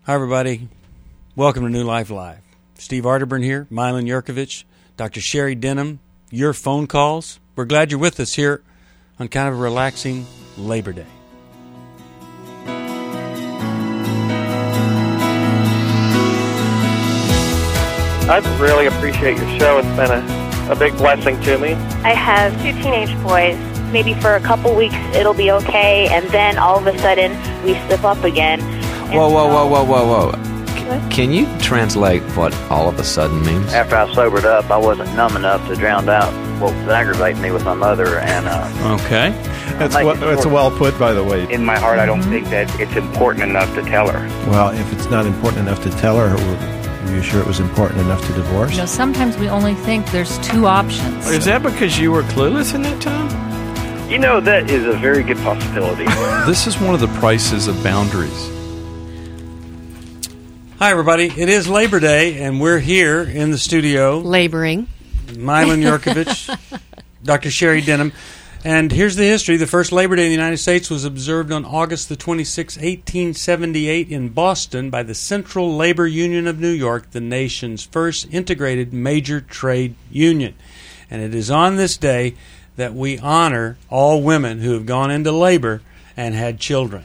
Hi, everybody. Welcome to New Life Live. Steve Arterburn here, Milan Yurkovich, Dr. Sherry Denham, your phone calls. We're glad you're with us here on kind of a relaxing Labor Day. I really appreciate your show. It's been a big blessing to me. I have 2 teenage boys. Maybe for a couple weeks it'll be okay, and then all of a sudden we slip up again. Whoa. Can you translate what all of a sudden means? After I sobered up, I wasn't numb enough to drown out what was aggravating me with my mother. And Okay. That's well put, by the way. In my heart, I don't think that it's important enough to tell her. Well, if it's not important enough to tell her, were you sure it was important enough to divorce? You know, sometimes we only think there's 2 options. Is that because you were clueless in that time? You know, that is a very good possibility. This is one of the prices of boundaries. Hi, everybody. It is Labor Day, and we're here in the studio. Laboring. Milan Yurkovich, Dr. Sherry Denham. And here's the history. The first Labor Day in the United States was observed on August the 26th, 1878 in Boston by the Central Labor Union of New York, the nation's first integrated major trade union. And it is on this day that we honor all women who have gone into labor and had children.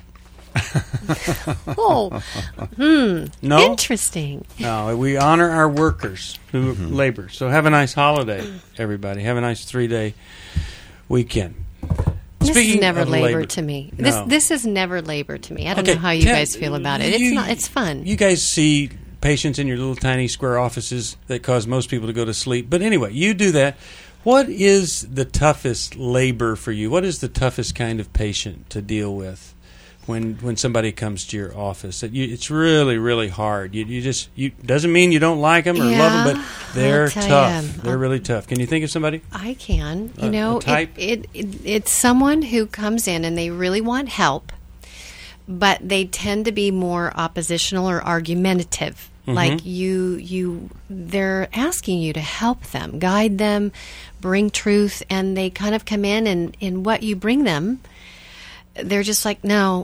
No? Interesting. No, we honor our workers who labor. So have a nice holiday, everybody. Have a nice 3-day weekend. This Speaking is never of labor to me. No. This is never labor to me. I don't know how you guys feel about it. It's fun. You guys see patients in your little tiny square offices that cause most people to go to sleep. But anyway, you do that. What is the toughest labor for you? What is the toughest kind of patient to deal with when somebody comes to your office? It's really, really hard. You doesn't mean you don't like them or love them, but they're tough. They're really tough. Can you think of somebody? I can. A type? It's someone who comes in and they really want help, but they tend to be more oppositional or argumentative. Like they're asking you to help them, guide them, bring truth, and they kind of come in and in what you bring them, they're just like, no,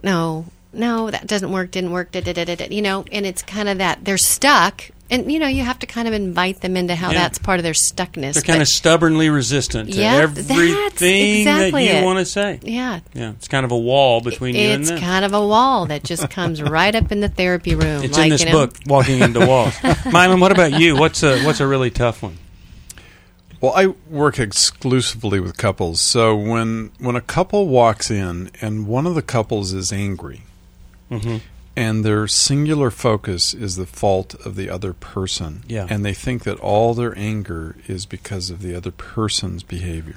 that doesn't work, didn't work, and it's kind of that they're stuck. And, you have to kind of invite them into how that's part of their stuckness. They're kind of stubbornly resistant to everything that you want to say. Yeah. Yeah, it's kind of a wall between you and them. It's kind of a wall that just comes right up in the therapy room. It's in this book, Walking into Walls. Milan, what about you? What's a really tough one? Well, I work exclusively with couples. So when a couple walks in and one of the couples is angry, and their singular focus is the fault of the other person, and they think that all their anger is because of the other person's behavior,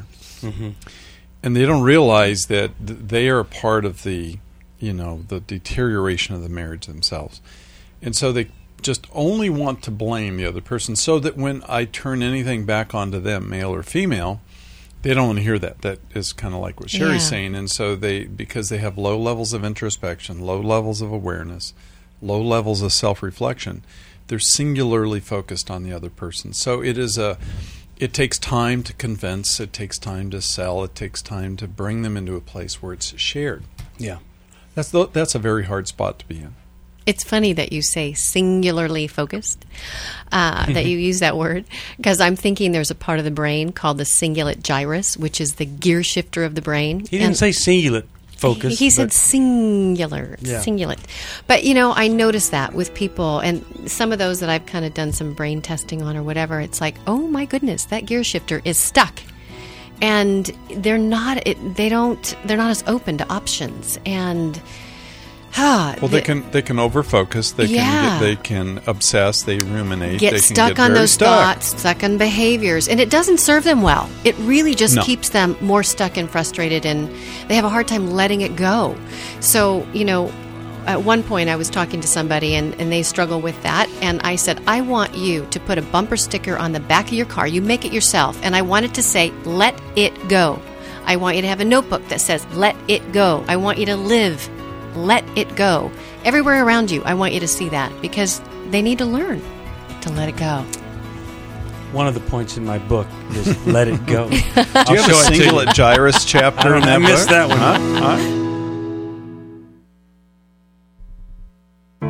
and they don't realize that they are a part of the deterioration of the marriage themselves, and so they just only want to blame the other person, so that when I turn anything back onto them, male or female, they don't want to hear that. That is kind of like what Sherry's saying. And so because they have low levels of introspection, low levels of awareness, low levels of self-reflection, they're singularly focused on the other person. So it takes time to convince, it takes time to sell, it takes time to bring them into a place where it's shared. Yeah. That's a very hard spot to be in. It's funny that you say singularly focused, that you use that word, because I'm thinking there's a part of the brain called the cingulate gyrus, which is the gear shifter of the brain. He didn't say cingulate focus. He said singular, cingulate. But, I notice that with people, and some of those that I've kind of done some brain testing on or whatever, it's like, oh my goodness, that gear shifter is stuck. And they're not as open to options. And they can overfocus. They can obsess. They ruminate. Get stuck on those thoughts, stuck on behaviors, and it doesn't serve them well. It really just keeps them more stuck and frustrated, and they have a hard time letting it go. So, at one point I was talking to somebody, and they struggle with that, and I said, I want you to put a bumper sticker on the back of your car. You make it yourself, and I want it to say, "Let it go." I want you to have a notebook that says, "Let it go." I want you to live. Let it go. Everywhere around you, I want you to see that, because they need to learn to let it go. One of the points in my book is let it go. Do you have a cingulate gyrus chapter in that book? I missed that one.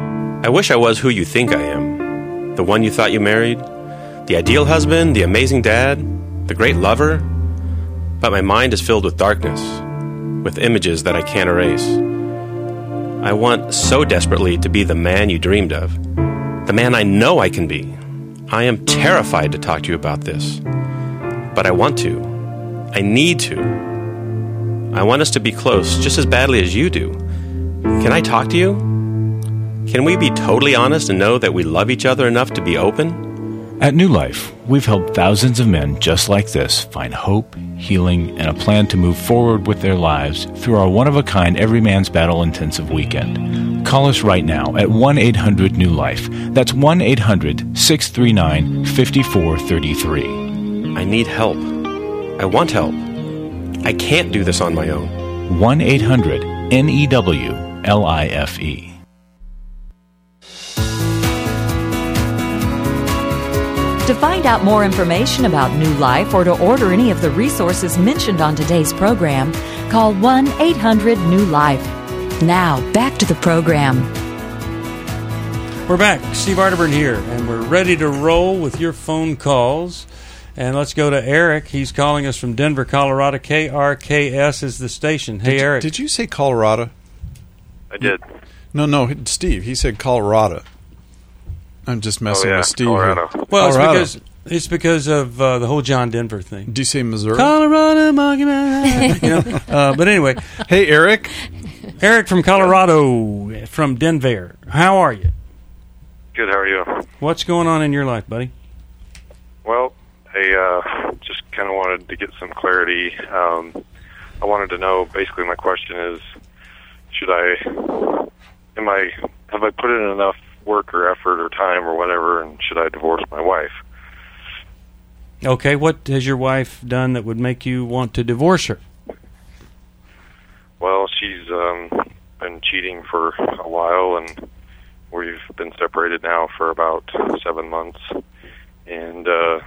I wish I was who you think I am. The one you thought you married. The ideal husband, the amazing dad, the great lover. But my mind is filled with darkness, with images that I can't erase. I want so desperately to be the man you dreamed of, the man I know I can be. I am terrified to talk to you about this, but I want to. I need to. I want us to be close just as badly as you do. Can I talk to you? Can we be totally honest and know that we love each other enough to be open? At New Life, we've helped thousands of men just like this find hope, healing, and a plan to move forward with their lives through our one-of-a-kind Every Man's Battle intensive weekend. Call us right now at 1-800-NEW-LIFE. That's 1-800-639-5433. I need help. I want help. I can't do this on my own. 1-800-NEWLIFE. To find out more information about New Life or to order any of the resources mentioned on today's program, call 1-800-NEW-LIFE. Now, back to the program. We're back. Steve Arterburn here, and we're ready to roll with your phone calls. And let's go to Eric. He's calling us from Denver, Colorado. KRKS is the station. Hey, Eric. Did you say Colorado? I did. No, Steve. He said Colorado. I'm just messing with Steve. Colorado. Well, it's because of the whole John Denver thing. Do you say Missouri? Colorado, but anyway. Hey, Eric. Eric from Colorado, from Denver. How are you? Good, how are you? What's going on in your life, buddy? Well, I just kind of wanted to get some clarity. I wanted to know, basically my question is, have I put in enough work or effort or time or whatever, and should I divorce my wife? Okay, what has your wife done that would make you want to divorce her? Well, she's been cheating for a while, and we've been separated now for about 7 months, and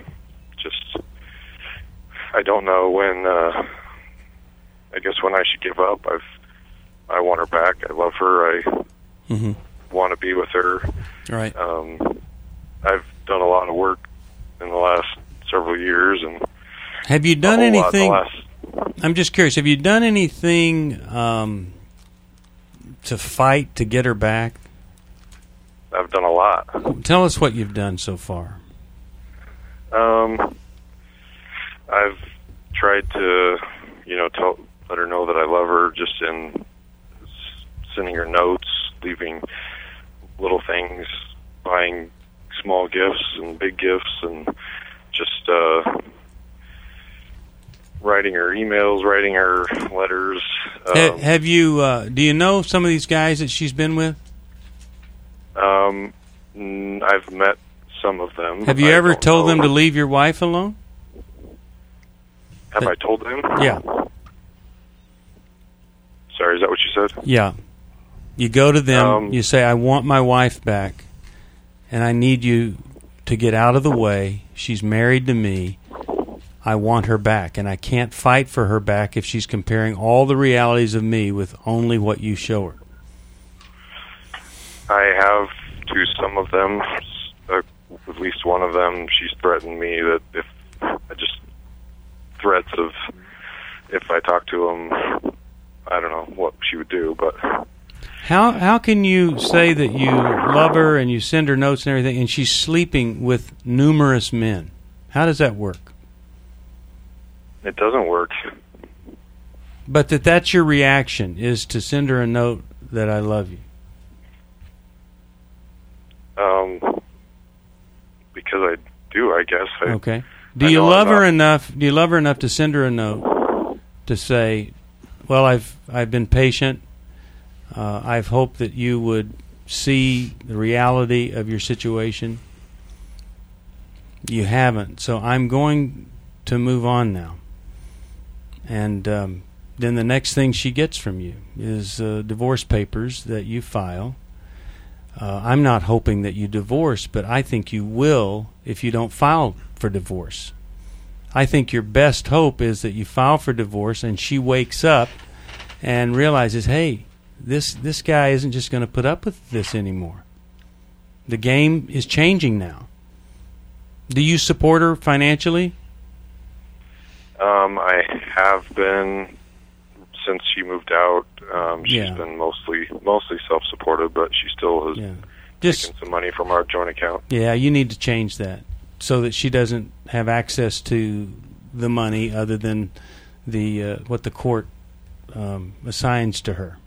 I don't know when, I guess when I should give up. I want her back. I love her. I want to be with her. Right. I've done a lot of work in the last several years, and have you done anything? I'm just curious. Have you done anything to fight to get her back? I've done a lot. Tell us what you've done so far. I've tried to, let her know that I love her, just in sending her notes, leaving little things, buying small gifts and big gifts, and just writing her emails, writing her letters. Have you? Do you know some of these guys that she's been with? I've met some of them. Have you ever told them to leave your wife alone? Have I told them? Yeah. Sorry, is that what you said? Yeah. You go to them, you say, I want my wife back, and I need you to get out of the way. She's married to me. I want her back, and I can't fight for her back if she's comparing all the realities of me with only what you show her. I have to some of them. At least one of them, she's threatened me that threats of if I talk to him, I don't know what she would do, but... How can you say that you love her and you send her notes and everything, and she's sleeping with numerous men? How does that work? It doesn't work. But that's your reaction, is to send her a note that I love you. Because I do, I guess. Okay. Do you love her enough? Do you love her enough to send her a note to say, "Well, I've been patient. I've hoped that you would see the reality of your situation. You haven't, so I'm going to move on now." And then the next thing she gets from you is divorce papers that you file. I'm not hoping that you divorce, but I think you will if you don't file for divorce. I think your best hope is that you file for divorce and she wakes up and realizes, hey, this guy isn't just going to put up with this anymore. The game is changing now. Do you support her financially? I have been since she moved out. She's been mostly self-supported, but she still has taken some money from our joint account. Yeah, you need to change that so that she doesn't have access to the money other than the what the court assigns to her,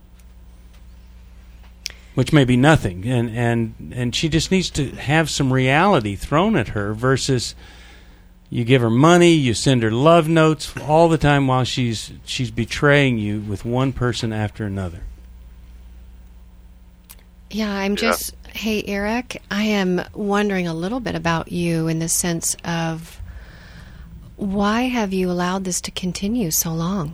which may be nothing, and she just needs to have some reality thrown at her versus you give her money, you send her love notes all the time while she's betraying you with one person after another. Yeah, hey, Eric, I am wondering a little bit about you in the sense of why have you allowed this to continue so long?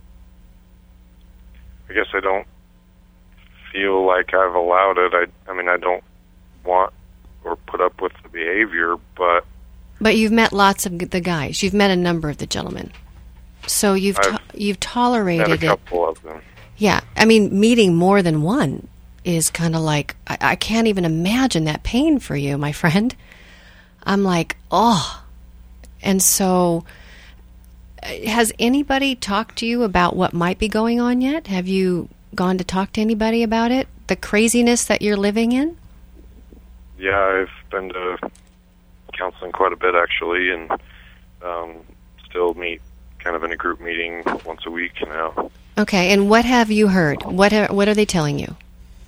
I guess I don't feel like I've allowed it. I mean, I don't want or put up with the behavior, but you've met lots of the guys. You've met a number of the gentlemen, so you've tolerated met a couple of them. Yeah, I mean, meeting more than one is kind of like I can't even imagine that pain for you, my friend. I'm like, oh, and so. Has anybody talked to you about what might be going on yet? Have you gone to talk to anybody about it? The craziness that you're living in? Yeah, I've been to counseling quite a bit, actually, and still meet kind of in a group meeting once a week now. Okay, and what have you heard? What are they telling you?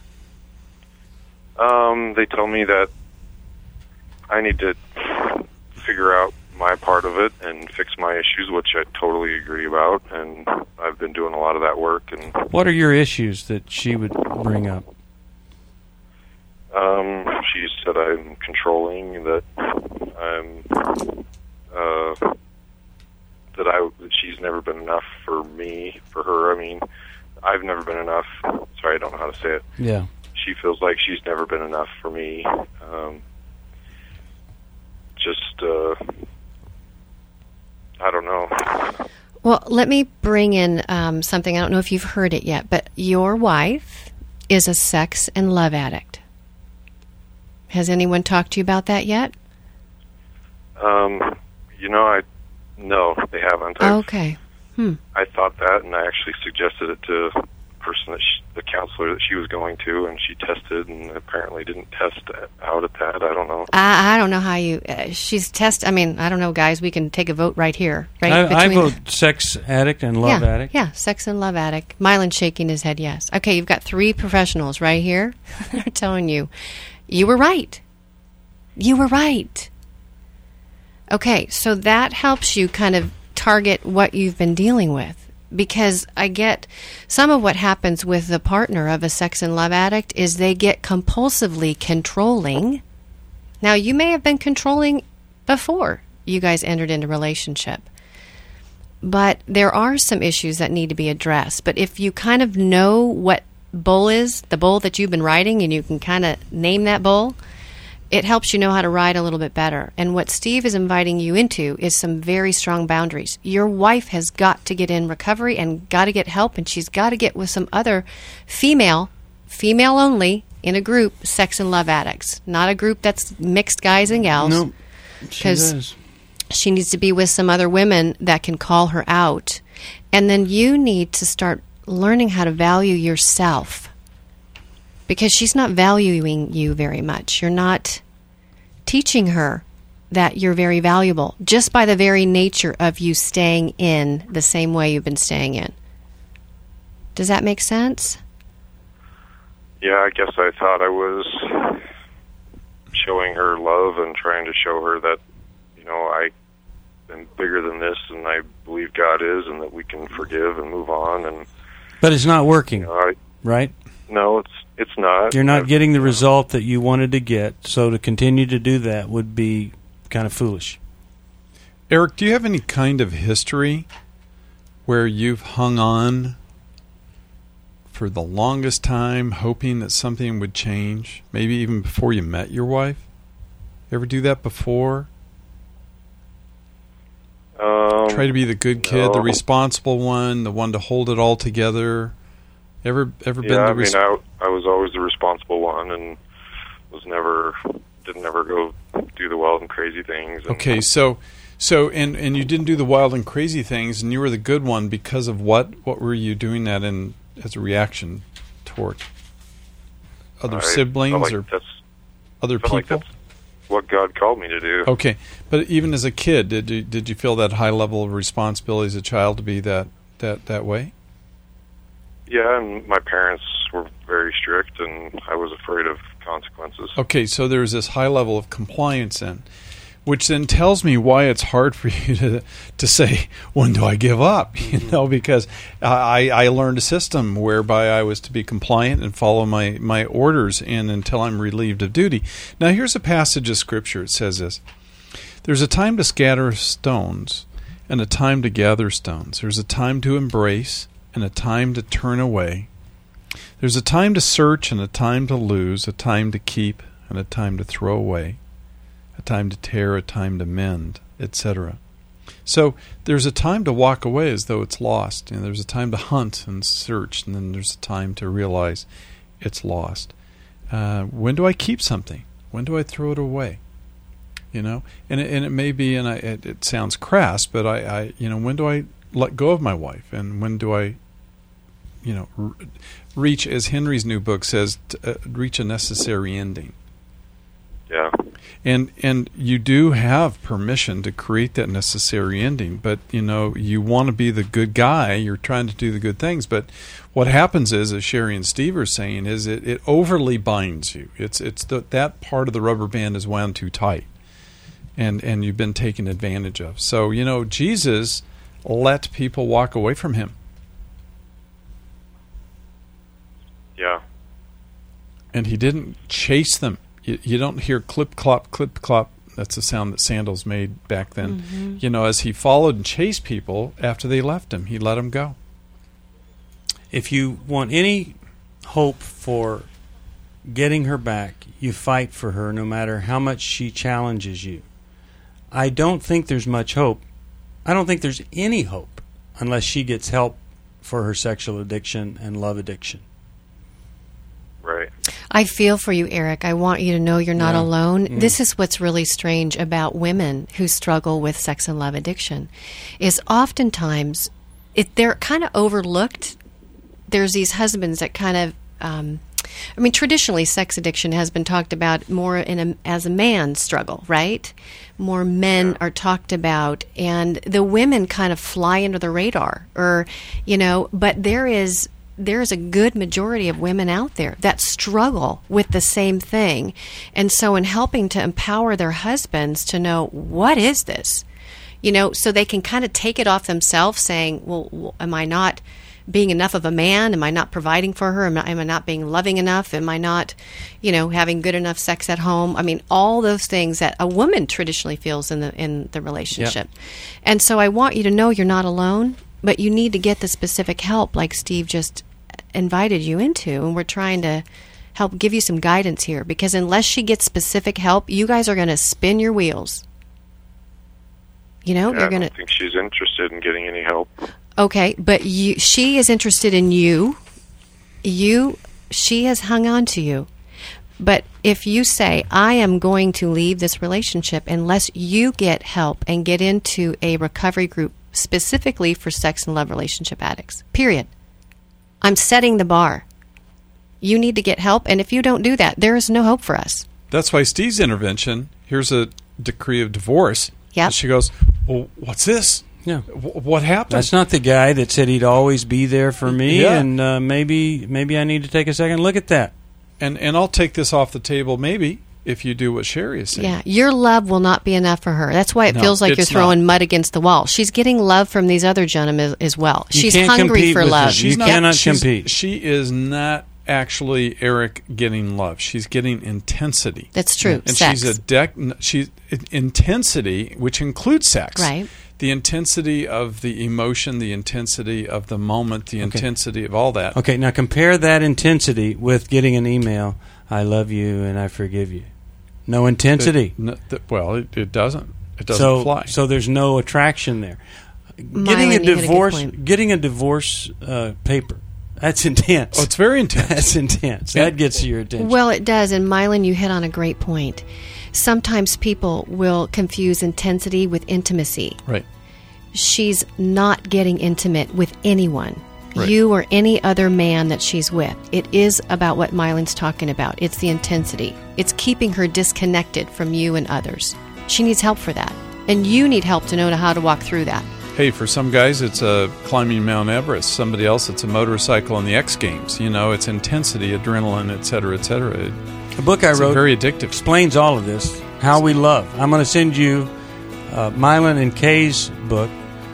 They tell me that I need to figure out my part of it and fix my issues, which I totally agree about, and I've been doing a lot of that work. And what are your issues that she would bring up? She said I'm controlling, that I'm that she's never been enough for me, for her. I mean, I've never been enough. Sorry, I don't know how to say it. Yeah. She feels like she's never been enough for me. I don't know. Well, let me bring in something. I don't know if you've heard it yet, but your wife is a sex and love addict. Has anyone talked to you about that yet? No, they haven't. Okay. I thought that, and I actually suggested it to the person the counselor that she was going to, and she tested, and apparently didn't test out at that. I don't know. I don't know how you. She's I mean, I don't know, guys. We can take a vote right here. Right? I vote sex addict and love addict. Yeah, sex and love addict. Mylan's shaking his head yes. Okay, you've got 3 professionals right here. They're telling you, you were right. You were right. Okay, so that helps you kind of target what you've been dealing with. Because I get some of what happens with the partner of a sex and love addict is they get compulsively controlling. Now, you may have been controlling before you guys entered into a relationship. But there are some issues that need to be addressed. But if you kind of know what bull is, the bull that you've been riding, and you can kind of name that bull, it helps you know how to ride a little bit better. And what Steve is inviting you into is some very strong boundaries. Your wife has got to get in recovery and got to get help, and she's got to get with some other female only, in a group, sex and love addicts. Not a group that's mixed guys and gals. No, she does. She needs to be with some other women that can call her out. And then you need to start learning how to value yourself. Because she's not valuing you very much. You're not teaching her that you're very valuable just by the very nature of you staying in the same way you've been staying in. Does that make sense? Yeah, I guess I thought I was showing her love and trying to show her that, I am bigger than this, and I believe God is, and that we can forgive and move on. But it's not working, right? No, it's not. You're not getting the result that you wanted to get, so to continue to do that would be kind of foolish. Eric, do you have any kind of history where you've hung on for the longest time hoping that something would change, maybe even before you met your wife? Ever do that before? Try to be the good kid, the responsible one, the one to hold it all together. Ever been the I was always the responsible one, and didn't ever go do the wild and crazy things. And Okay, so and you didn't do the wild and crazy things, and you were the good one because of what? What were you doing that in as a reaction toward? Other siblings or other people? Like that's what God called me to do. Okay, but even as a kid, did you feel that high level of responsibility as a child to be that way? Yeah, and my parents were very strict, and I was afraid of consequences. Okay, so there's this high level of compliance then, which then tells me why it's hard for you to say, when do I give up? Because I learned a system whereby I was to be compliant and follow my orders until I'm relieved of duty. Now, here's a passage of Scripture. It says this: there's a time to scatter stones and a time to gather stones. There's a time to embrace and a time to turn away. There's a time to search and a time to lose, a time to keep and a time to throw away, a time to tear, a time to mend, etc. So there's a time to walk away as though it's lost, and there's a time to hunt and search, and then there's a time to realize it's lost. When do I keep something? When do I throw it away? And it may be, and it sounds crass, but when do I let go of my wife, and when do I reach, as Henry's new book says, reach a necessary ending. Yeah. And you do have permission to create that necessary ending, but you want to be the good guy. You're trying to do the good things, but what happens is, as Sherry and Steve are saying, is it overly binds you. It's that part of the rubber band is wound too tight, and you've been taken advantage of. So Jesus let people walk away from him. Yeah. And he didn't chase them. You don't hear clip, clop, clip, clop. That's the sound that sandals made back then. Mm-hmm. As he followed and chased people after they left him, he let them go. If you want any hope for getting her back, you fight for her no matter how much she challenges you. I don't think there's much hope. I don't think there's any hope unless she gets help for her sexual addiction and love addiction. Right. I feel for you, Eric. I want you to know you're not alone. Mm. This is what's really strange about women who struggle with sex and love addiction, is oftentimes they're kind of overlooked. There's these husbands that kind of, traditionally sex addiction has been talked about more as a man's struggle, right? More men are talked about, and the women kind of fly under the radar, but there is a good majority of women out there that struggle with the same thing. And so in helping to empower their husbands to know, what is this? So they can kind of take it off themselves, saying, well, am I not being enough of a man? Am I not providing for her? Am I not being loving enough? Am I not, having good enough sex at home? I mean, all those things that a woman traditionally feels in the relationship. Yep. And so I want you to know you're not alone, but you need to get the specific help like Steve just invited you into, and we're trying to help give you some guidance here, because unless she gets specific help, you guys are going to spin your wheels. You're going to. I don't think she's interested in getting any help. Okay, but she is interested in you. She has hung on to you. But if you say, I am going to leave this relationship unless you get help and get into a recovery group specifically for sex and love relationship addicts, period. I'm setting the bar. You need to get help, and if you don't do that, there is no hope for us. That's why Steve's intervention, here's a decree of divorce. Yeah. She goes, well, what's this? Yeah. What happened? That's not the guy that said he'd always be there for me, and maybe I need to take a second look at that. And I'll take this off the table, maybe, if you do what Sherry is saying. Yeah, your love will not be enough for her. That's why it feels like you're throwing mud against the wall. She's getting love from these other gentlemen as well. She's hungry for love. You cannot compete. She is not actually, Eric, getting love. She's getting intensity. That's true. And sex. she's intensity, which includes sex. Right. The intensity of the emotion, the intensity of the moment, the intensity of all that. Okay, now compare that intensity with getting an email, I love you and I forgive you. No intensity. It doesn't. It doesn't fly. So there's no attraction there. Getting a divorce paper That's intense. Oh, it's very intense. That's intense. That gets your attention. Well, it does. And Mylon, you hit on a great point. Sometimes people will confuse intensity with intimacy. Right. She's not getting intimate with anyone. Right. You or any other man that she's with. It is about what Mylon's talking about. It's the intensity. It's keeping her disconnected from you and others. She needs help for that. And you need help to know how to walk through that. Hey, for some guys, it's climbing Mount Everest. Somebody else, it's a motorcycle in the X Games. You know, it's intensity, adrenaline, et cetera, et cetera. The book I wrote very addictive. Explains all of this. How We Love. I'm going to send you Mylon and Kay's book.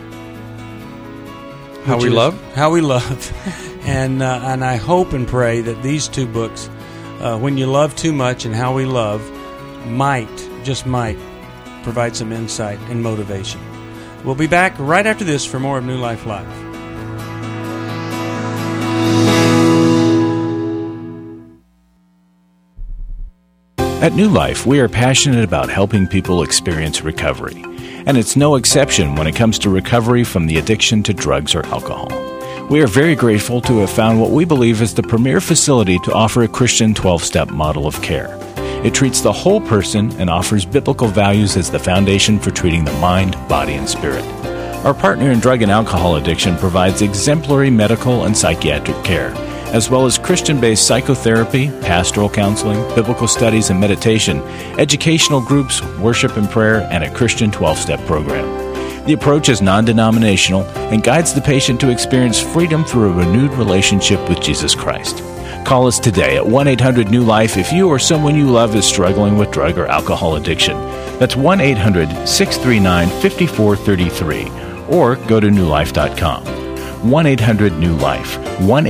How We Love? How We Love. And I hope and pray that these two books, When You Love Too Much and How We Love, just might, provide some insight and motivation. We'll be back right after this for more of New Life Live. At New Life, we are passionate about helping people experience recovery. And it's no exception when it comes to recovery from the addiction to drugs or alcohol. We are very grateful to have found what we believe is the premier facility to offer a Christian 12-step model of care. It treats the whole person and offers biblical values as the foundation for treating the mind, body, and spirit. Our partner in drug and alcohol addiction provides exemplary medical and psychiatric care, as well as Christian-based psychotherapy, pastoral counseling, biblical studies and meditation, educational groups, worship and prayer, and a Christian 12-step program. The approach is non-denominational and guides the patient to experience freedom through a renewed relationship with Jesus Christ. Call us today at 1-800-NEW-LIFE if you or someone you love is struggling with drug or alcohol addiction. That's 1-800-639-5433. Or go to newlife.com. 1-800-NEW-LIFE.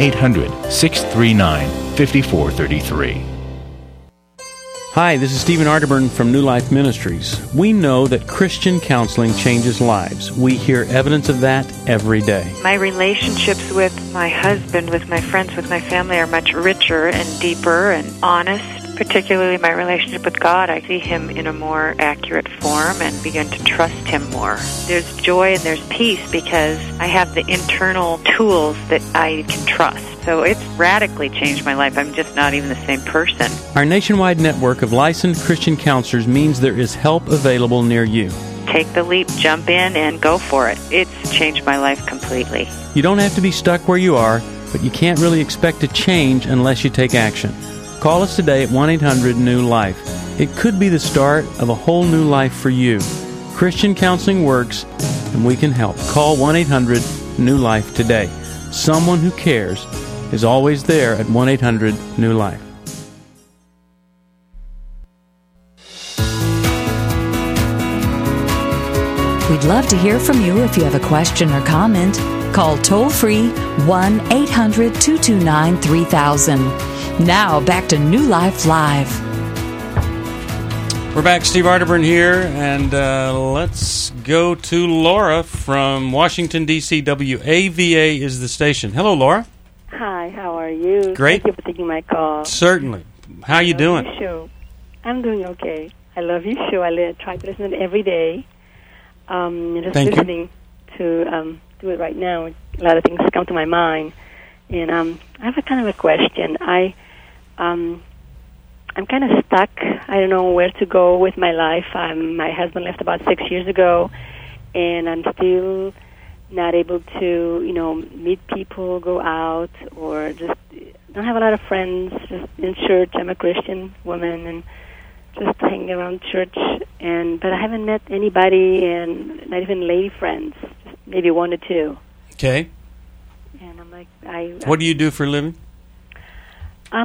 1-800-639-5433. Hi, this is Stephen Arterburn from New Life Ministries. We know that Christian counseling changes lives. We hear evidence of that every day. My relationships with my husband, with my friends, with my family are much richer and deeper and honest. Particularly my relationship with God, I see Him in a more accurate form and begin to trust Him more. There's joy and there's peace because I have the internal tools that I can trust. So it's radically changed my life. I'm just not even the same person. Our nationwide network of licensed Christian counselors means there is help available near you. Take the leap, jump in, and go for it. It's changed my life completely. You don't have to be stuck where you are, but you can't really expect to change unless you take action. Call us today at 1-800-NEW-LIFE. It could be the start of a whole new life for you. Christian counseling works, and we can help. Call 1-800-NEW-LIFE today. Someone who cares is always there at 1-800-NEW-LIFE. We'd love to hear from you if you have a question or comment. Call toll-free 1-800-229-3000. Now, back to New Life Live. We're back. Steve Arterburn here, and let's go to Laura from Washington, D.C. WAVA is the station. Hello, Laura. Hi, how are you? Great. Thank you for taking my call. Certainly. How you doing? Your show. I'm doing okay. I love your show. I try to listen to it every day. Just Thank listening to do it right now. A lot of things come to my mind. And I have a kind of a question. I'm kind of stuck. I don't know where to go with my life. My husband left about 6 years ago, and I'm still not able to, meet people, go out, or just don't have a lot of friends. Just in church, I'm a Christian woman, and just hanging around church. But I haven't met anybody, and not even lady friends. Just maybe one or two. Okay. And I'm like, what do you do for a living? I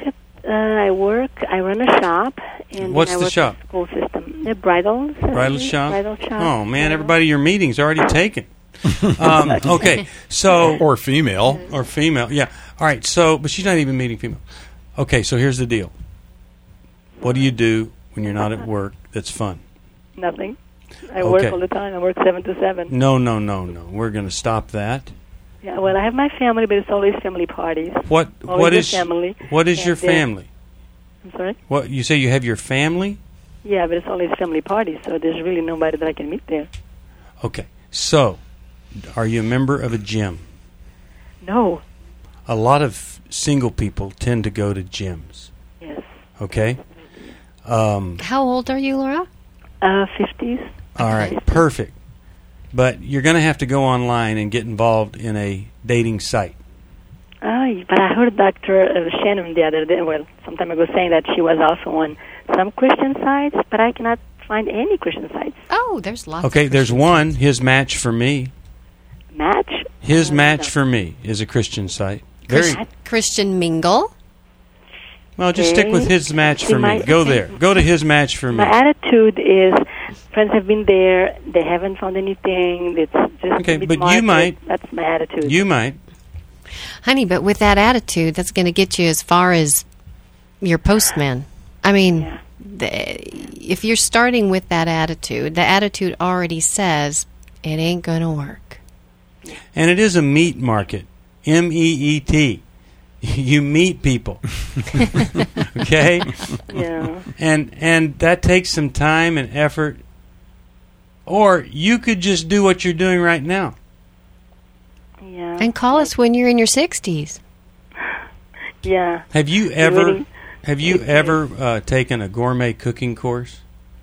run a shop. And what's I the work shop? The school system. The bridals. Bridal shop? Bridal shop. Oh, man, everybody, your meeting's already taken. Okay, so... Or female. Or female, yeah. All right, so, but she's not even meeting female. Okay, so here's the deal. What do you do when you're not at work that's fun? Nothing. I work all the time. I work 7 to 7. No. We're going to stop that. Yeah, well, I have my family, but it's always family parties. What is family? What is your family? I'm sorry? What, you say you have your family? Yeah, but it's always family parties, so there's really nobody that I can meet there. Okay, so are you a member of a gym? No. a lot of single people tend to go to gyms. Yes. Okay? How old are you, Laura? 50s. All right, perfect. But you're going to have to go online and get involved in a dating site. But I heard Dr. Shannon the other day, some time ago, saying that she was also on some Christian sites, but I cannot find any Christian sites. Oh, there's lots. Okay, there's one, His Match for Me. Match? His Match for Me is a Christian site. Christian Mingle? Well, just stick with His Match for Me. Go there. Go to His Match for Me. My attitude is, friends have been there, they haven't found anything, it's just okay, but you might. That's my attitude. You might. Honey, but with that attitude, that's going to get you as far as your postman. I mean, if you're starting with that attitude, the attitude already says it ain't going to work. And it is a meat market. MEET. You meet people. Okay? Yeah. And that takes some time and effort. Or you could just do what you're doing right now. Yeah. And call us when you're in your 60s. Yeah. Have you ever taken a gourmet cooking course?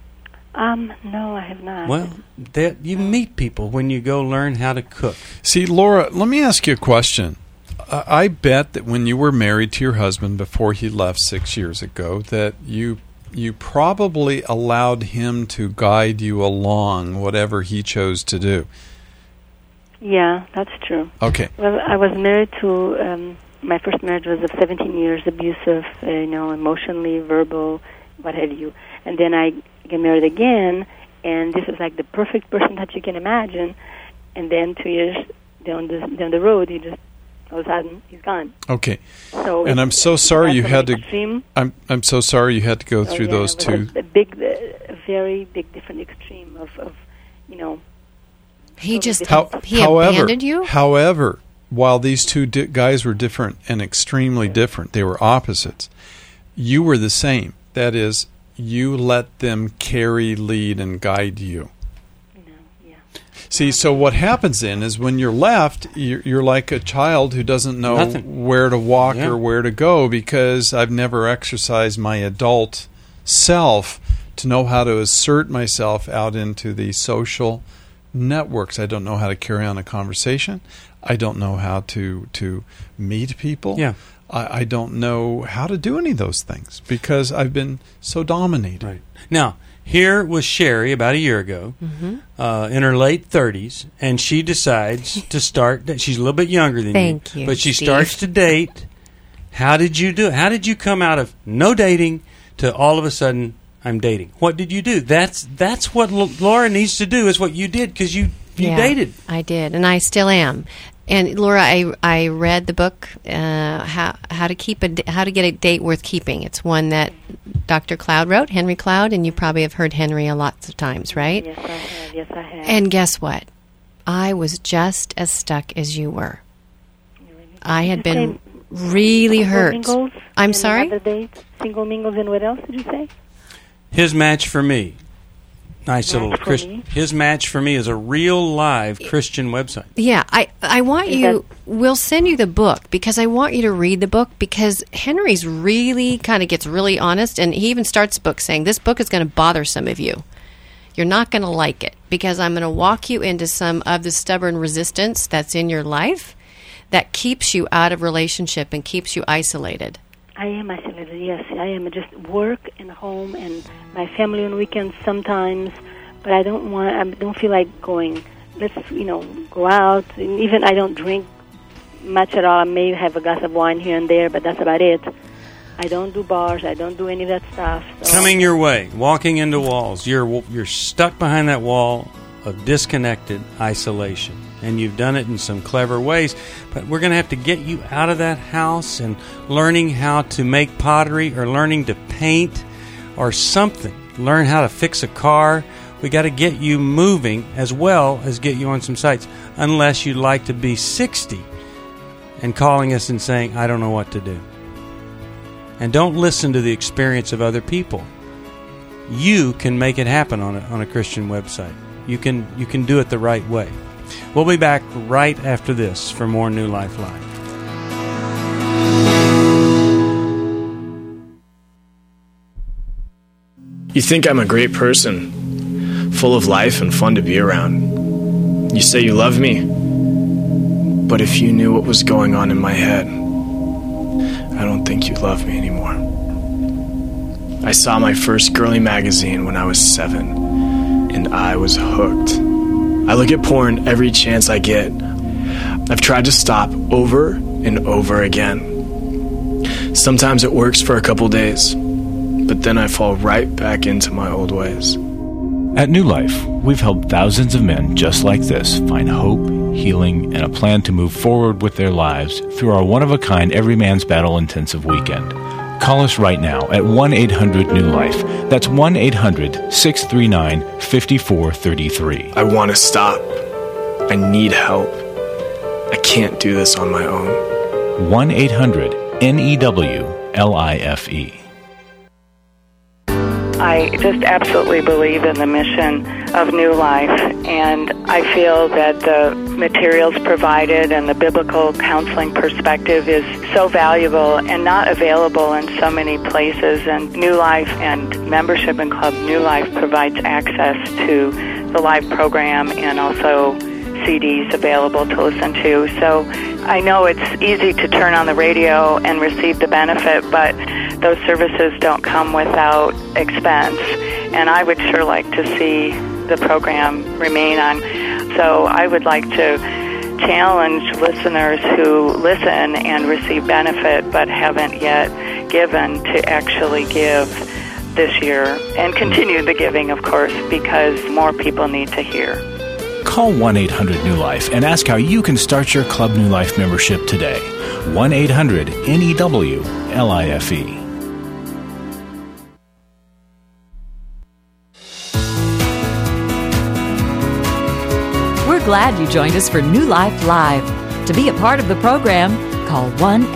No, I have not. Well, you meet people when you go learn how to cook. See, Laura, let me ask you a question. I bet that when you were married to your husband before he left 6 years ago, that you probably allowed him to guide you along whatever he chose to do. Yeah, that's true. Okay. Well, I was married to, my first marriage was of 17 years, abusive, emotionally, verbal, what have you. And then I get married again, and this is like the perfect person that you can imagine. And then 2 years down the road, he just, all of a sudden, he's gone. Okay. So and I'm so sorry you had to. I'm so sorry you had to go through those two. A very big, different extreme of He just he however, abandoned you. However, while these two guys were different and extremely different, they were opposites. You were the same. That is, you let them carry, lead, and guide you. See, so what happens then is when you're left, you're like a child who doesn't know where to walk or where to go because I've never exercised my adult self to know how to assert myself out into the social networks. I don't know how to carry on a conversation. I don't know how to meet people. Yeah. I don't know how to do any of those things because I've been so dominated. Right. Now, here was Sherry about a year ago, in her late 30s, and she decides to start. She's a little bit younger than Thank you, but she Steve. starts to date. How did you do it? How did you come out of no dating to all of a sudden I'm dating? What did you do? That's what Laura needs to do. Is what you did because you dated. I did, and I still am. And Laura, I read the book how to get a date worth keeping. It's one that Dr. Cloud wrote, Henry Cloud, and you probably have heard Henry lots of times, right? Yes, I have. Yes, I have. And guess what? I was just as stuck as you were. I had been really hurt. Mingles I'm and sorry? another date? Single mingles and what else did you say? His Match for Me. Nice little Me? His Match for Me is a real live Christian website. Yeah, I want you. We'll send you the book because I want you to read the book because Henry's really kind of gets really honest, and he even starts the book saying this book is going to bother some of you. You're not going to like it because I'm going to walk you into some of the stubborn resistance that's in your life that keeps you out of relationship and keeps you isolated. I am isolated, yes. I am just work and home and my family on weekends sometimes, but I don't feel like going. Let's, go out. And even I don't drink much at all. I may have a glass of wine here and there, but that's about it. I don't do bars. I don't do any of that stuff. So. Coming your way, walking into walls. You're stuck behind that wall of disconnected isolation. And you've done it in some clever ways. But we're going to have to get you out of that house and learning how to make pottery or learning to paint or something. Learn how to fix a car. We got to get you moving as well as get you on some sites. Unless you'd like to be 60 and calling us and saying, I don't know what to do. And don't listen to the experience of other people. You can make it happen on a Christian website. You can do it the right way. We'll be back right after this for more New Life Live. You think I'm a great person, full of life and fun to be around. You say you love me, but if you knew what was going on in my head, I don't think you love me anymore. I saw my first girly magazine when I was 7, and I was hooked. I look at porn every chance I get. I've tried to stop over and over again. Sometimes it works for a couple days, but then I fall right back into my old ways. At New Life, we've helped thousands of men just like this find hope, healing, and a plan to move forward with their lives through our one-of-a-kind Every Man's Battle intensive weekend. Call us right now at 1-800-NEW-LIFE. That's 1-800-639-5433. I want to stop. I need help. I can't do this on my own. 1-800-NEWLIFE. I just absolutely believe in the mission of New Life, and I feel that the materials provided and the biblical counseling perspective is so valuable and not available in so many places. And New Life and membership in Club New Life provides access to the live program and also CDs available to listen to. So I know it's easy to turn on the radio and receive the benefit, but those services don't come without expense, and I would sure like to see the program remain on. So I would like to challenge listeners who listen and receive benefit but haven't yet given to actually give this year, and continue the giving, of course, because more people need to hear. Call 1-800-NEW-LIFE and ask how you can start your Club New Life membership today. 1-800-NEWLIFE. We're glad you joined us for New Life Live. To be a part of the program, call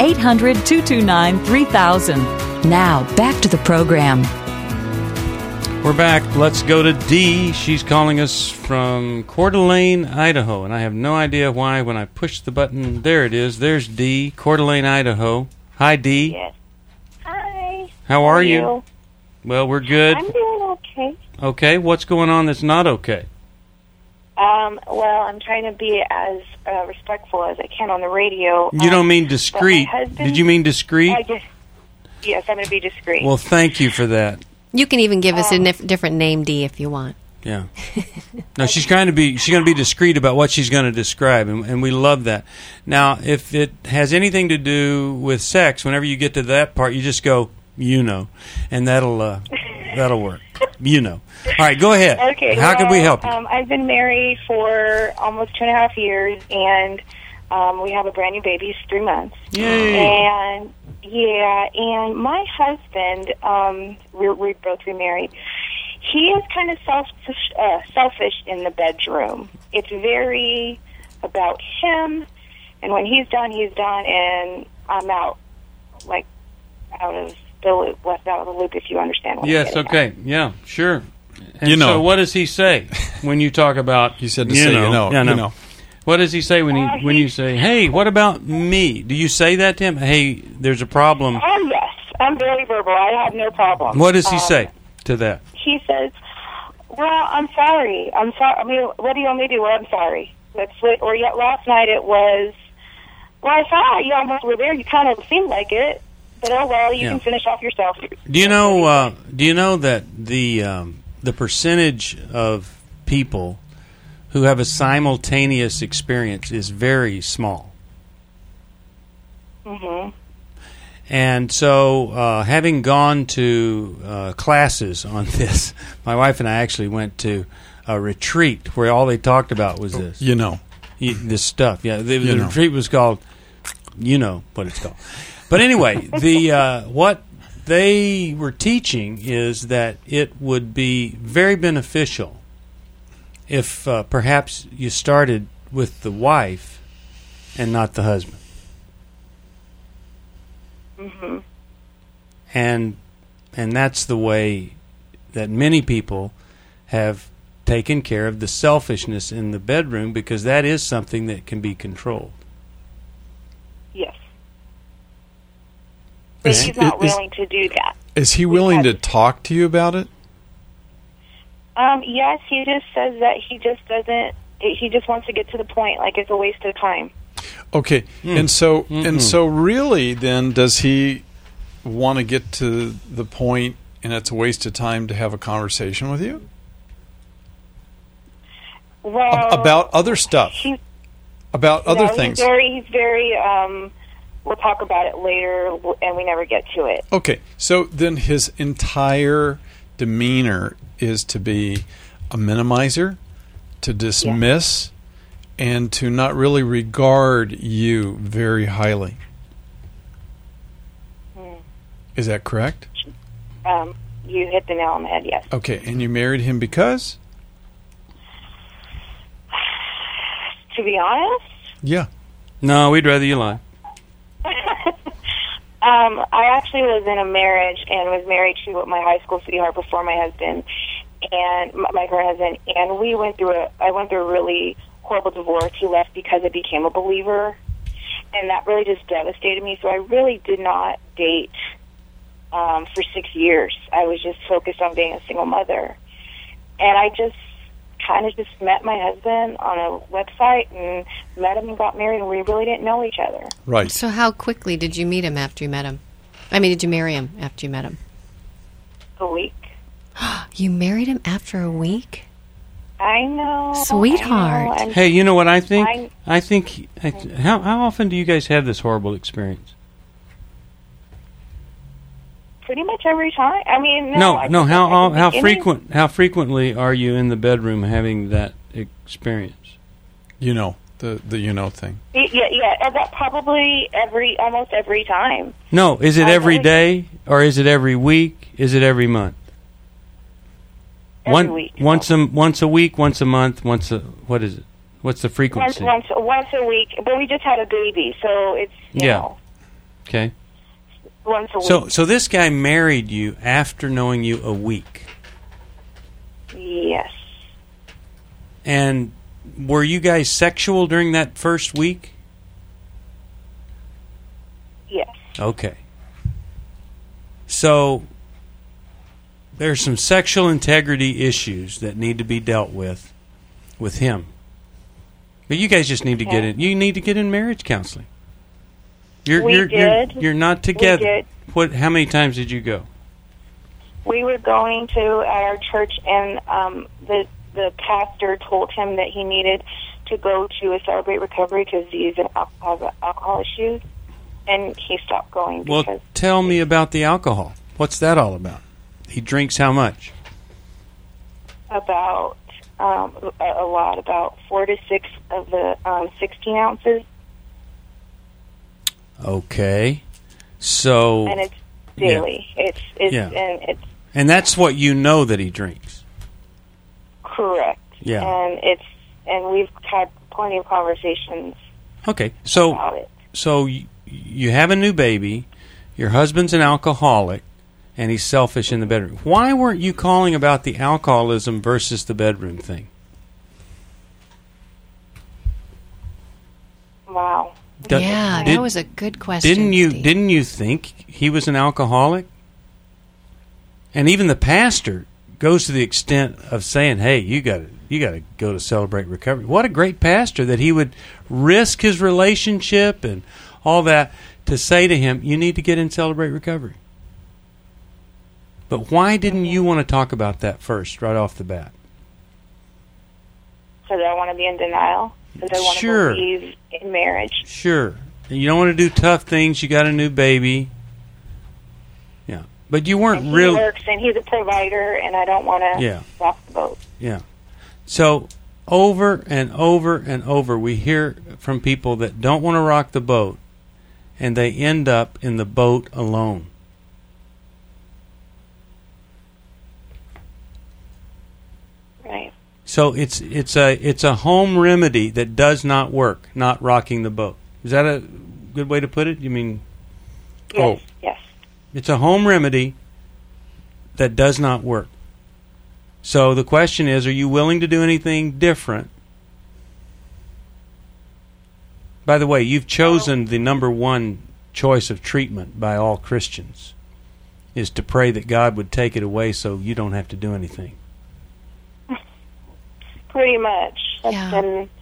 1-800-229-3000. Now, back to the program. We're back. Let's go to Dee. She's calling us from Coeur d'Alene, Idaho. And I have no idea why when I push the button. There it is. There's Dee, Coeur d'Alene, Idaho. Hi, Dee. Yes. Hi. How are you? Well, we're good. I'm doing okay. Okay. What's going on that's not okay? Well, I'm trying to be as respectful as I can on the radio. You don't mean discreet. Did you mean discreet? Yes, I'm going to be discreet. Well, thank you for that. You can even give us a different name, Dee, if you want. Yeah. No, she's going to be discreet about what she's going to describe, and we love that. Now, if it has anything to do with sex, whenever you get to that part, you just go, and that'll work. All right, go ahead. Okay. How can we help you? I've been married for almost 2.5 years, and we have a brand new baby. He's 3 months. Yay! And my husband, we're both remarried. He is kind of selfish in the bedroom. It's very about him, and when he's done, and I'm out, left out of the loop, if you understand what I'm saying. Yes, okay. Yeah, sure. And so what does he say when you talk about... He said to say, no. What does he say when you say, hey, what about me? Do you say that to him? Hey, there's a problem. Oh, yes. I'm very verbal. I have no problem. What does he say to that? He says, well, I'm sorry. I mean, what do you want me to do? Well, I'm sorry. Or yet last night it was, well, I thought you almost were there. You kind of seemed like it. But, oh, well, you can finish off yourself. Do you know that the percentage of people who have a simultaneous experience is very small? Mm-hmm. And so having gone to classes on this, my wife and I actually went to a retreat where all they talked about was this. This stuff. Yeah, the retreat was called, what it's called. But anyway, what they were teaching is that it would be very beneficial if perhaps you started with the wife and not the husband. Mm-hmm. And that's the way that many people have taken care of the selfishness in the bedroom, because that is something that can be controlled. Yes. But he's not willing to do that. Is he willing to talk to you about it? Yes, he just says that he just doesn't. He just wants to get to the point, like it's a waste of time. Okay, and so really, then, does he want to get to the point, and it's a waste of time to have a conversation with you? Well, about other stuff, about other things. He's very. We'll talk about it later, and we never get to it. Okay, so then his entire demeanor is to be a minimizer, to dismiss, and to not really regard you very highly. Is that correct? You hit the nail on the head, yes. Okay, and you married him because? To be honest? Yeah. No, we'd rather you lie. I actually was in a marriage and was married to my high school sweetheart before my husband and my current husband, and I went through a really horrible divorce. He left because I became a believer, and that really just devastated me. So I really did not date for 6 years. I was just focused on being a single mother, and I just kind of just met my husband on a website and met him and got married, and we really didn't know each other. Right. So how quickly did you meet him after you met him? I mean, did you marry him after you met him? A week. You married him after a week? I know. Sweetheart. I know. Hey, you know what I think? How often do you guys have this horrible experience? Pretty much every time. I mean, How frequently are you in the bedroom having that experience? You know, the thing. Yeah, that probably almost every time. No, is it every day, or is it every week? Is it every month? Every week. Once a week, once a month, what is it? What's the frequency? Once a week, but we just had a baby, so it's you know. Okay. Once a week. So this guy married you after knowing you a week. Yes. And were you guys sexual during that first week? Yes. Okay. So there's some sexual integrity issues that need to be dealt with him. But you guys just need to get in. You need to get in marriage counseling. You're not together. We did. How many times did you go? We were going to at our church, and the pastor told him that he needed to go to a Celebrate Recovery because he's an alcohol issues, and he stopped going. Well, tell me about the alcohol. What's that all about? He drinks how much? About a lot, about 4 to 6 of the 16 ounces. Okay, so and it's daily. Yeah. And that's what you know that he drinks. Correct. Yeah. And we've had plenty of conversations. Okay, about it. So you have a new baby. Your husband's an alcoholic, and he's selfish in the bedroom. Why weren't you calling about the alcoholism versus the bedroom thing? Wow. That was a good question. Didn't you think he was an alcoholic? And even the pastor goes to the extent of saying, "Hey, you got to go to Celebrate Recovery." What a great pastor that he would risk his relationship and all that to say to him, "You need to get in Celebrate Recovery." But why didn't you want to talk about that first, right off the bat? Because I want to be in denial. Because I want to believe in marriage. Sure. You don't want to do tough things. You got a new baby. Yeah. But you weren't really... He works, and he's a provider, and I don't want to rock the boat. Yeah. So, over and over and over, we hear from people that don't want to rock the boat, and they end up in the boat alone. Right. So it's a home remedy that does not work, not rocking the boat. Is that a good way to put it? You mean? Yes. Yes. It's a home remedy that does not work. So the question is, are you willing to do anything different? By the way, you've chosen the number one choice of treatment by all Christians, is to pray that God would take it away so you don't have to do anything. pretty much. That's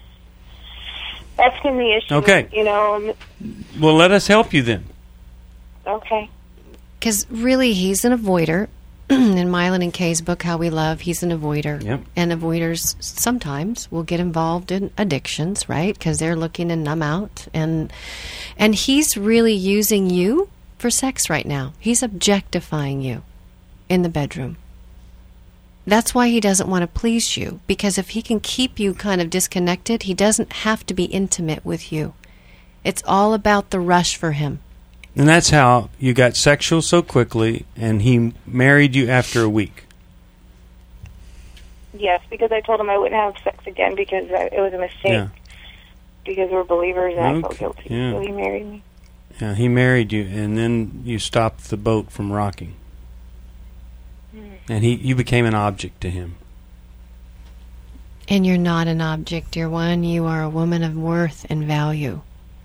been the issue. Okay. You know. Well, let us help you then. Okay. Because really, he's an avoider. In Mylan and Kay's book, How We Love, he's an avoider. Yep. And avoiders sometimes will get involved in addictions, right? Because they're looking to numb out. And he's really using you for sex right now. He's objectifying you in the bedroom. That's why he doesn't want to please you. Because if he can keep you kind of disconnected, he doesn't have to be intimate with you. It's all about the rush for him. And that's how you got sexual so quickly, and he married you after a week. Yes, because I told him I wouldn't have sex again because it was a mistake. Yeah. Because we're believers and I felt guilty. Yeah. So he married me. Yeah, he married you, and then you stopped the boat from rocking. And you became an object to him. And you're not an object, dear one. You are a woman of worth and value.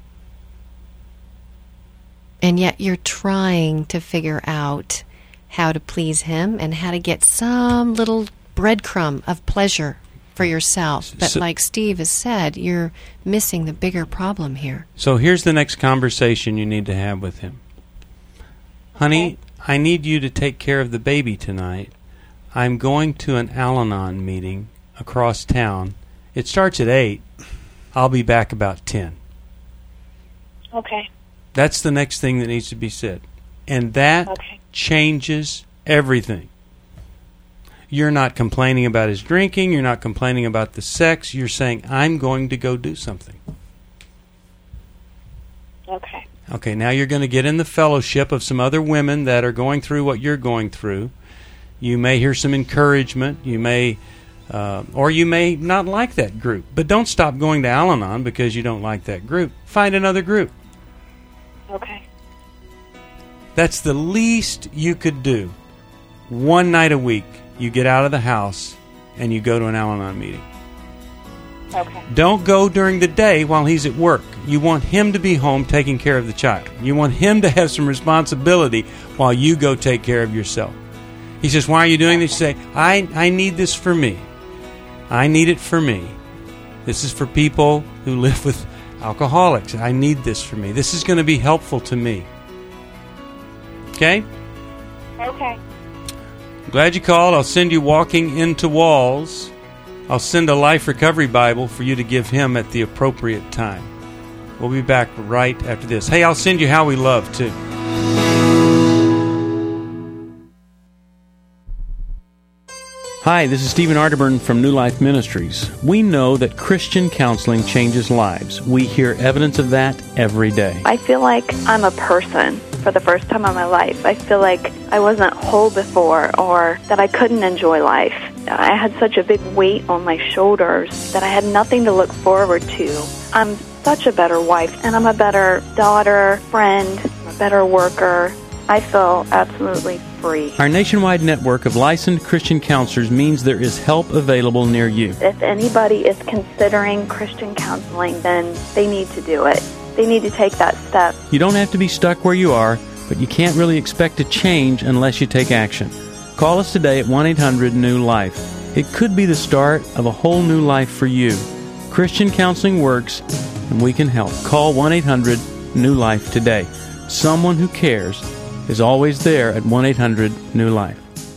And yet you're trying to figure out how to please him and how to get some little breadcrumb of pleasure for yourself. But like Steve has said, you're missing the bigger problem here. So here's the next conversation you need to have with him. Honey, I need you to take care of the baby tonight. I'm going to an Al-Anon meeting across town. It starts at 8. I'll be back about 10. Okay. That's the next thing that needs to be said. And that changes everything. You're not complaining about his drinking. You're not complaining about the sex. You're saying, I'm going to go do something. Okay. Okay, now you're going to get in the fellowship of some other women that are going through what you're going through. You may hear some encouragement. You may, or you may not like that group. But don't stop going to Al-Anon because you don't like that group. Find another group. Okay. That's the least you could do. One night a week, you get out of the house and you go to an Al-Anon meeting. Okay. Don't go during the day while he's at work. You want him to be home taking care of the child. You want him to have some responsibility while you go take care of yourself. He says, why are you doing this? You say, I need this for me. I need it for me. This is for people who live with alcoholics. I need this for me. This is going to be helpful to me. Okay? Okay. Glad you called. I'll send you Walking Into Walls. I'll send a Life Recovery Bible for you to give him at the appropriate time. We'll be back right after this. Hey, I'll send you How We Love, too. Hi, this is Stephen Arterburn from New Life Ministries. We know that Christian counseling changes lives. We hear evidence of that every day. I feel like I'm a person for the first time in my life. I feel like I wasn't whole before, or that I couldn't enjoy life. I had such a big weight on my shoulders that I had nothing to look forward to. I'm such a better wife, and I'm a better daughter, friend, a better worker. I feel absolutely free. Our nationwide network of licensed Christian counselors means there is help available near you. If anybody is considering Christian counseling, then they need to do it. They need to take that step. You don't have to be stuck where you are, but you can't really expect to change unless you take action. Call us today at 1-800-NEW-LIFE. It could be the start of a whole new life for you. Christian counseling works, and we can help. Call 1-800-NEW-LIFE today. Someone who cares is always there at 1-800-NEW-LIFE.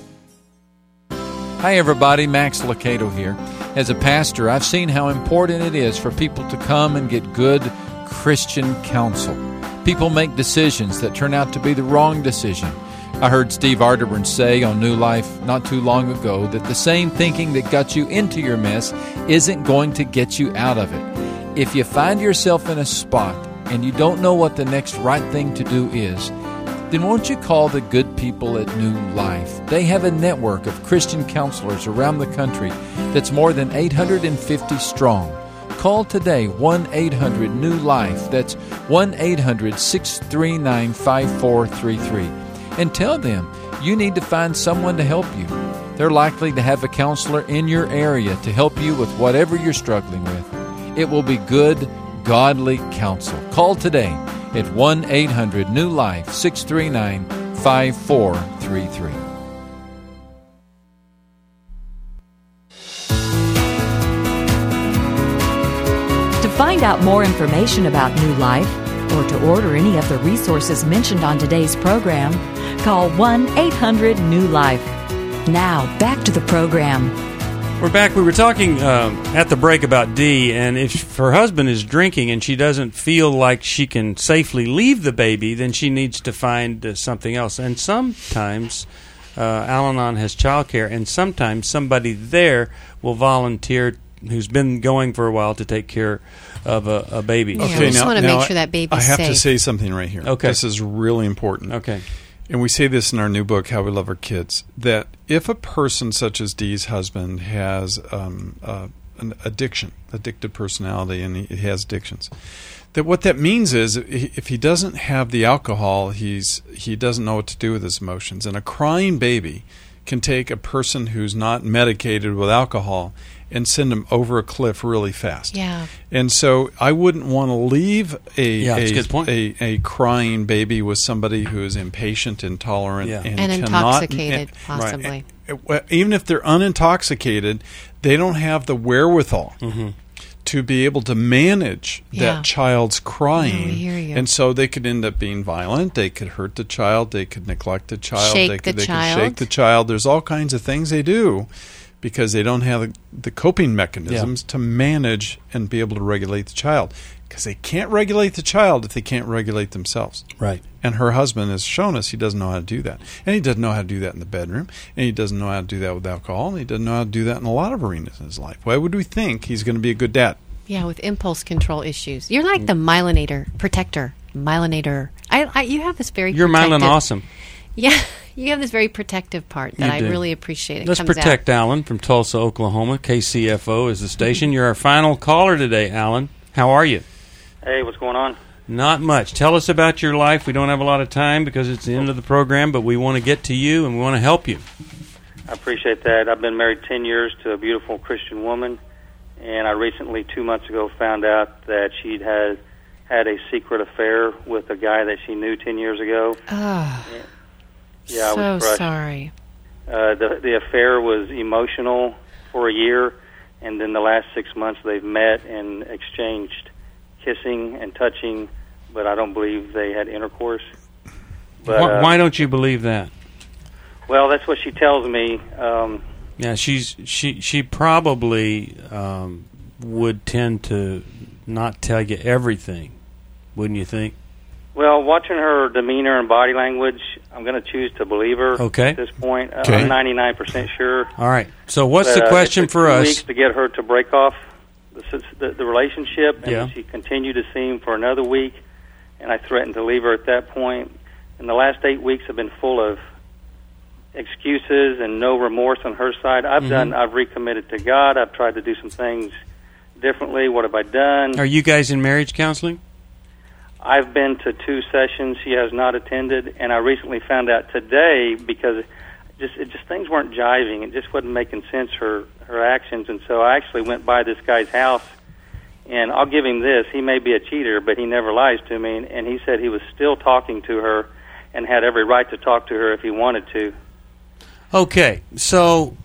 Hi everybody, Max Lucado here. As a pastor, I've seen how important it is for people to come and get good Christian counsel. People make decisions that turn out to be the wrong decision. I heard Steve Arterburn say on New Life not too long ago that the same thinking that got you into your mess isn't going to get you out of it. If you find yourself in a spot and you don't know what the next right thing to do is, then won't you call the good people at New Life? They have a network of Christian counselors around the country that's more than 850 strong. Call today, 1-800-NEW-LIFE. That's 1-800-639-5433. And tell them you need to find someone to help you. They're likely to have a counselor in your area to help you with whatever you're struggling with. It will be good, godly counsel. Call today at 1-800-NEW-LIFE, 639-5433. find out more information about New Life or to order any of the resources mentioned on today's program, call 1-800-NEW-LIFE. Now, back to the program. We're back. We were talking at the break about Dee, and if her husband is drinking and she doesn't feel like she can safely leave the baby, then she needs to find something else. And sometimes Al-Anon has childcare, and sometimes somebody there will volunteer who's been going for a while to take care of a baby. Yeah, okay, we just want to make sure that baby's safe. I have to say something right here. Okay. This is really important. Okay. And we say this in our new book, How We Love Our Kids, that if a person such as Dee's husband has an addiction, addictive personality, and he has addictions, that what that means is if he doesn't have the alcohol, he doesn't know what to do with his emotions. And a crying baby can take a person who's not medicated with alcohol and send them over a cliff really fast. Yeah. And so I wouldn't want to leave that's a good point. a crying baby with somebody who is impatient, intolerant, and intoxicated, possibly. Even if they're unintoxicated, they don't have the wherewithal to be able to manage that child's crying. I hear you. And so they could end up being violent. They could hurt the child. They could neglect the child. Shake they the could child. shake the child. There's all kinds of things they do because they don't have the coping mechanisms to manage and be able to regulate the child. Because they can't regulate the child if they can't regulate themselves. Right. And her husband has shown us he doesn't know how to do that. And he doesn't know how to do that in the bedroom. And he doesn't know how to do that with alcohol. And he doesn't know how to do that in a lot of arenas in his life. Why would we think he's going to be a good dad? Yeah, with impulse control issues. You're like the protector. You have this very You're protective... Myelin awesome. Yeah, you have this very protective part that I really appreciate. It Let's comes protect out. Alan from Tulsa, Oklahoma. KCFO is the station. You're our final caller today, Alan. How are you? Hey, what's going on? Not much. Tell us about your life. We don't have a lot of time because it's the end of the program, but we want to get to you and we want to help you. I appreciate that. I've been married 10 years to a beautiful Christian woman, and I recently, 2 months ago, found out that she'd had a secret affair with a guy that she knew 10 years ago. Oh, yeah, so I was crushed. sorry. The affair was emotional for a year, and then the last 6 months they've met and exchanged kissing and touching, but I don't believe they had intercourse. But, why don't you believe that? Well, that's what she tells me. Yeah, she probably would tend to not tell you everything, wouldn't you think? Well, watching her demeanor and body language, I'm going to choose to believe her at this point. I'm 99% sure. All right. So what's the question for us? 2 weeks to get her to break off the relationship, and she continued to see him for another week, and I threatened to leave her at that point. And the last 8 weeks have been full of excuses and no remorse on her side. I've recommitted to God. I've tried to do some things differently. What have I done? Are you guys in marriage counseling? I've been to 2 sessions. She has not attended, and I recently found out today because it just things weren't jiving. It just wasn't making sense, her actions, and so I actually went by this guy's house, and I'll give him this. He may be a cheater, but he never lies to me, and he said he was still talking to her and had every right to talk to her if he wanted to. Okay, so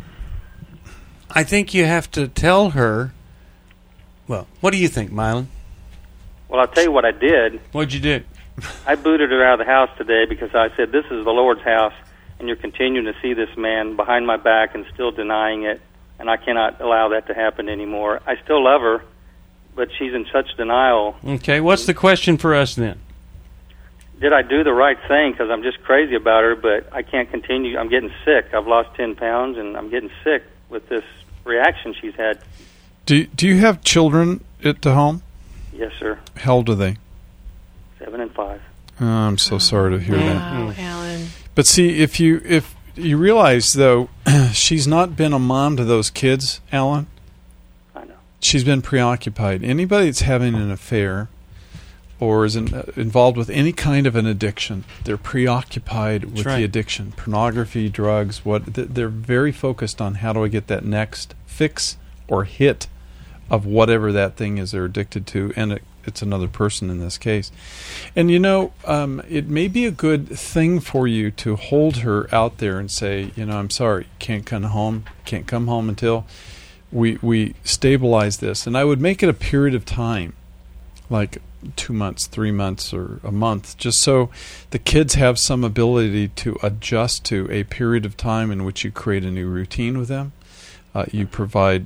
I think you have to tell her. Well, what do you think, Mylan? Well, I'll tell you what I did. What'd you do? I booted her out of the house today because I said, this is the Lord's house, and you're continuing to see this man behind my back and still denying it, and I cannot allow that to happen anymore. I still love her, but she's in such denial. Okay, what's the question for us then? Did I do the right thing? Because I'm just crazy about her, but I can't continue. I'm getting sick. I've lost 10 pounds, and I'm getting sick with this reaction she's had. Do you have children at the home? Yes, sir. How old are they? 7 and 5. Oh, I'm so sorry to hear that. Wow, Alan. But see, if you realize, though, she's not been a mom to those kids, Alan. I know. She's been preoccupied. Anybody that's having an affair or is involved with any kind of an addiction, they're preoccupied with the addiction. Pornography, drugs, they're very focused on how do I get that next fix or hit of whatever that thing is they're addicted to, and it's another person in this case. And it may be a good thing for you to hold her out there and say, I'm sorry, can't come home until we stabilize this. And I would make it a period of time like 2 months, 3 months, or a month, just so the kids have some ability to adjust to a period of time in which you create a new routine with them. You provide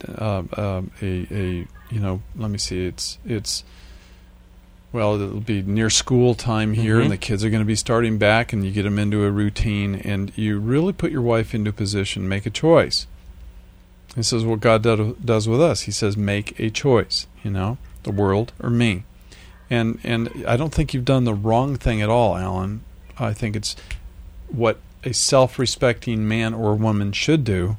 let me see, it'll be near school time here, and the kids are going to be starting back, and you get them into a routine, and you really put your wife into a position, make a choice. This is what God does with us. He says, make a choice, the world or me. And I don't think you've done the wrong thing at all, Alan. I think it's what a self-respecting man or woman should do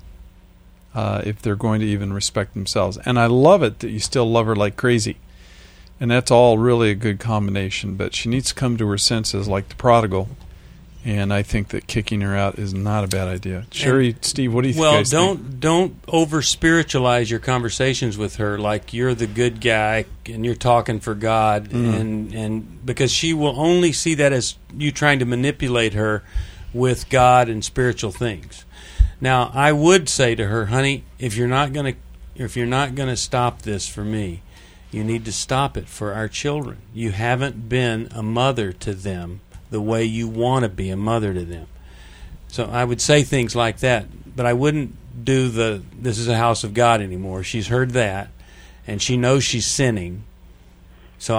if they're going to even respect themselves. And I love it that you still love her like crazy. And that's all really a good combination. But she needs to come to her senses like the prodigal. And I think that kicking her out is not a bad idea. Sherry, Steve, what do you guys think? Well, don't over-spiritualize your conversations with her like you're the good guy and you're talking for God. And because she will only see that as you trying to manipulate her with God and spiritual things. Now, I would say to her, honey, if you're not going to stop this for me, you need to stop it for our children. You haven't been a mother to them the way you want to be a mother to them. So I would say things like that, but I wouldn't do this is a house of God anymore. She's heard that, and she knows she's sinning. So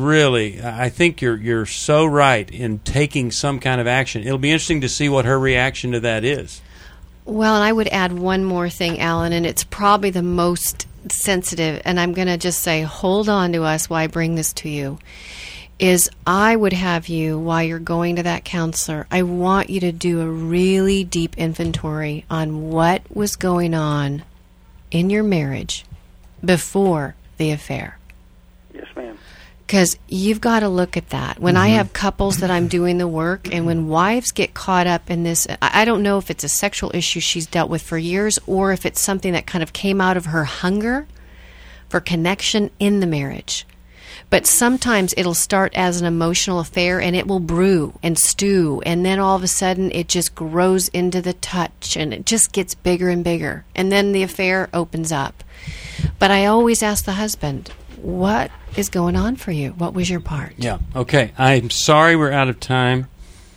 I think you're so right in taking some kind of action. It'll be interesting to see what her reaction to that is. Well, and I would add one more thing, Alan, and it's probably the most sensitive, and I'm going to just say, hold on to us while I bring this to you, is I would have you, while you're going to that counselor, I want you to do a really deep inventory on what was going on in your marriage before the affair. Yes, ma'am. Because you've got to look at that. When I have couples that I'm doing the work, and when wives get caught up in this, I don't know if it's a sexual issue she's dealt with for years or if it's something that kind of came out of her hunger for connection in the marriage. But sometimes it'll start as an emotional affair, and it will brew and stew, and then all of a sudden it just grows into the touch, and it just gets bigger and bigger. And then the affair opens up. But I always ask the husband, what is going on for you? What was your part? Yeah. Okay. I'm sorry we're out of time.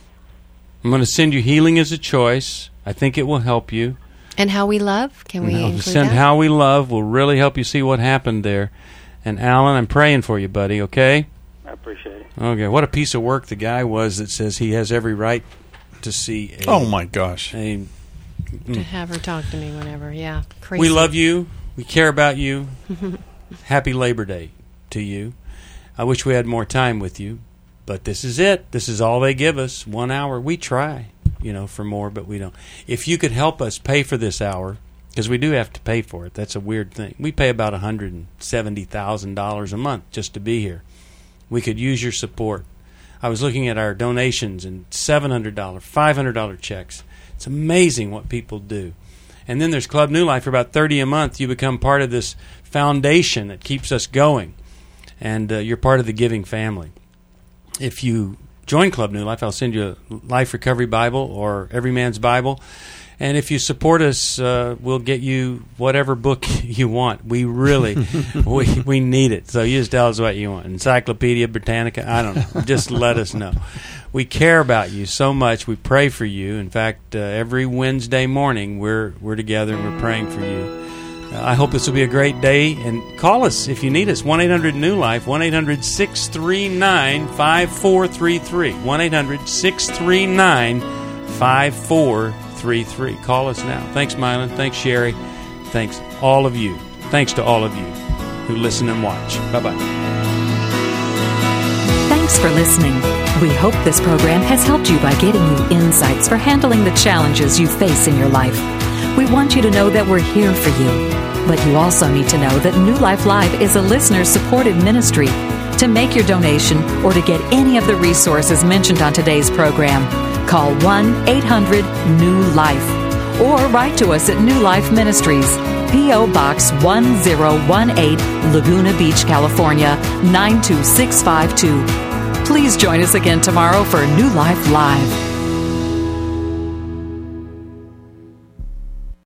I'm going to send you Healing as a Choice. I think it will help you. And How We Love? Can we include send that? How We Love will really help you see what happened there. And Alan, I'm praying for you, buddy, okay? I appreciate it. Okay. What a piece of work the guy was that says he has every right to see oh, my gosh. To have her talk to me whenever. Yeah. Crazy. We love you. We care about you. Happy Labor Day to you. I wish we had more time with you, but this is it. This is all they give us, 1 hour. We try, for more, but we don't. If you could help us pay for this hour, because we do have to pay for it. That's a weird thing. We pay about $170,000 a month just to be here. We could use your support. I was looking at our donations and $700, $500 checks. It's amazing what people do. And then there's Club New Life for about $30 a month. You become part of this foundation that keeps us going, and you're part of the giving family. If you join Club New Life, I'll send you a Life Recovery Bible or Every Man's Bible. And if you support us, we'll get you whatever book you want. We really, we need it. So you just tell us what you want. Encyclopedia Britannica, I don't know. Just let us know. We care about you so much. We pray for you. In fact, every Wednesday morning we're together and we're praying for you. I hope this will be a great day. And call us if you need us. 1-800-NEW-LIFE, 1-800-639-5433. 1-800-639-5433. Call us now. Thanks, Mylan. Thanks, Sherry. Thanks, all of you. Thanks to all of you who listen and watch. Bye-bye. Thanks for listening. We hope this program has helped you by getting you insights for handling the challenges you face in your life. We want you to know that we're here for you. But you also need to know that New Life Live is a listener-supported ministry. To make your donation or to get any of the resources mentioned on today's program, call 1-800-NEW-LIFE or write to us at New Life Ministries, P.O. Box 1018, Laguna Beach, California, 92652. Please join us again tomorrow for New Life Live.